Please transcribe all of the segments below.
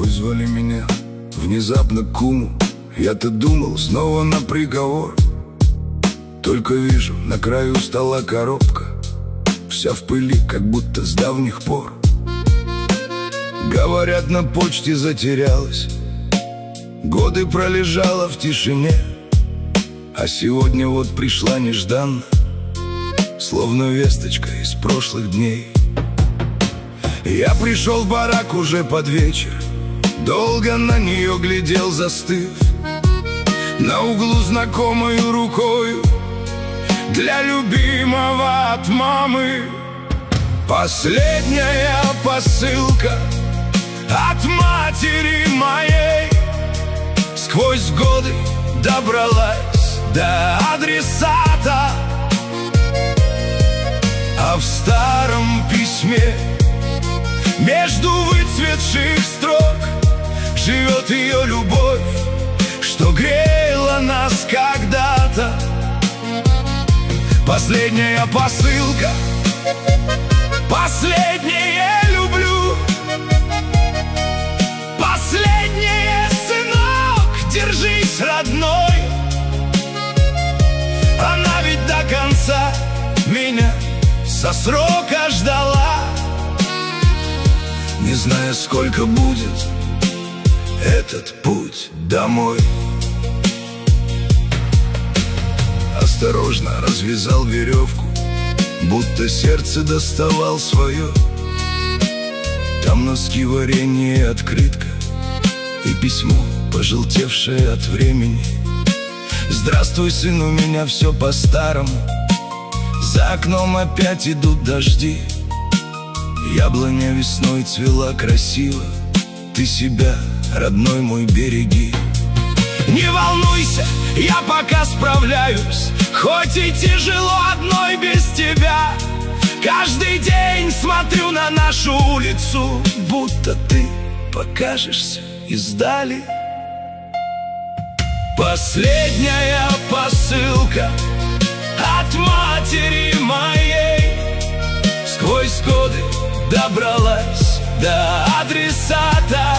Вызвали меня внезапно к куму. Я-то думал снова на приговор. Только вижу, на краю стола коробка, вся в пыли, как будто с давних пор. Говорят, на почте затерялась, годы пролежала в тишине. А сегодня вот пришла нежданно, словно весточка из прошлых дней. Я пришел в барак уже под вечер, долго на нее глядел, застыв. На углу знакомою рукою для любимого от мамы. Последняя посылка от матери моей сквозь годы добралась до адресата. А в старом письме между выцветших строк живет ее любовь, что грела нас когда-то. Последняя посылка, последнее люблю, последнее, сынок, держись, родной. Она ведь до конца меня со срока ждала, не зная, сколько будет этот путь домой. Осторожно развязал веревку, будто сердце доставал свое. Там носки, варенье и открытка, и письмо, пожелтевшее от времени. Здравствуй, сын, у меня все по-старому. За окном опять идут дожди. Яблоня весной цвела красиво. Ты себя, родной мой, береги. Не волнуйся, я пока справляюсь, хоть и тяжело одной без тебя. Каждый день смотрю на нашу улицу, будто ты покажешься издали. Последняя посылка от матери моей сквозь годы добралась до адресата.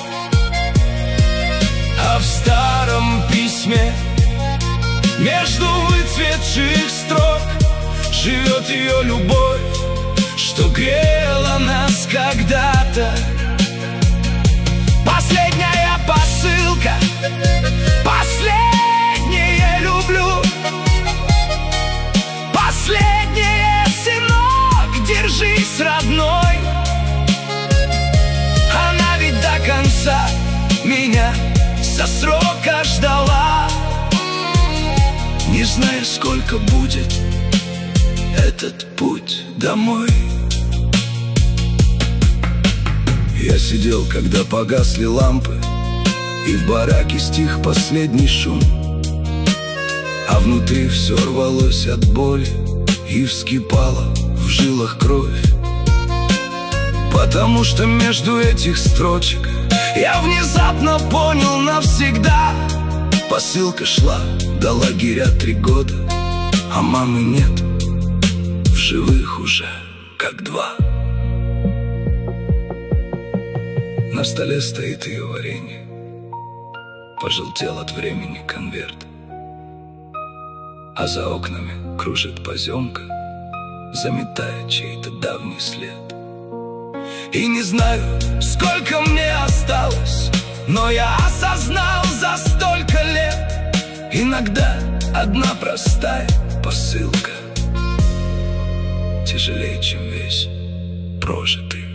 А в старом письме между выцветших строк живет ее любовь, что грела нас когда-то. Последняя посылка, последнее люблю, последнее, сынок, держись, родной. Она ведь до конца меня со срока ждала, не зная, сколько будет этот путь домой. Я сидел, когда погасли лампы, и в бараке стих последний шум, а внутри все рвалось от боли и вскипала в жилах кровь. Потому что между этих строчек я внезапно понял навсегда: посылка шла до лагеря 3 года, а мамы нет, в живых уже как 2. На столе стоит ее варенье, пожелтел от времени конверт, а за окнами кружит поземка, заметая чей-то давний след. И не знаю, сколько мне осталось, но я осознал за столько лет: иногда одна простая посылка тяжелее, чем весь прожитый